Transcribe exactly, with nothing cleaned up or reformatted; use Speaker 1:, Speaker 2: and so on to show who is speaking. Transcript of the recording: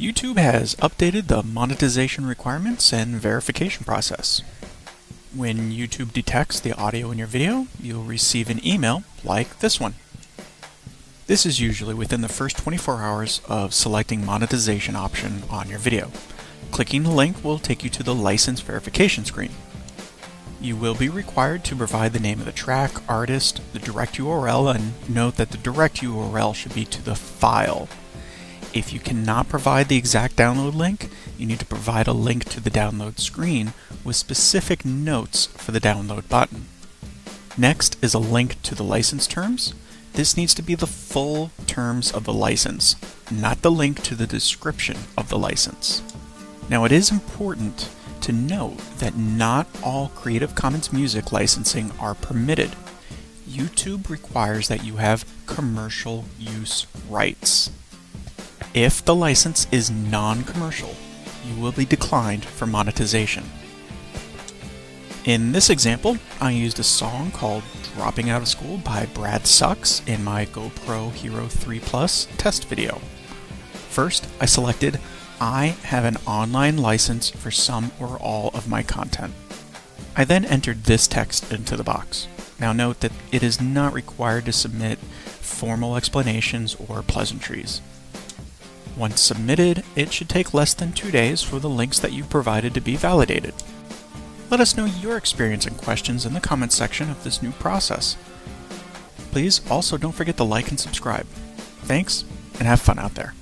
Speaker 1: YouTube has updated the monetization requirements and verification process. When YouTube detects the audio in your video, you'll receive an email like this one. This is usually within the first twenty-four hours of selecting monetization option on your video. Clicking the link will take you to the license verification screen. You will be required to provide the name of the track, artist, the direct U R L, and note that the direct U R L should be to the file. If you cannot provide the exact download link, you need to provide a link to the download screen with specific notes for the download button. Next is a link to the license terms. This needs to be the full terms of the license, not the link to the description of the license. Now, it is important to note that not all Creative Commons music licensing are permitted. YouTube requires that you have commercial use rights. If the license is non-commercial, you will be declined for monetization. In this example, I used a song called Dropping Out of School by Brad Sucks in my GoPro Hero three Plus test video. First, I selected I have an online license for some or all of my content. I then entered this text into the box. Now note that it is not required to submit formal explanations or pleasantries. Once submitted, it should take less than two days for the links that you provided to be validated. Let us know your experience and questions in the comments section of this new process. Please also don't forget to like and subscribe. Thanks, and have fun out there.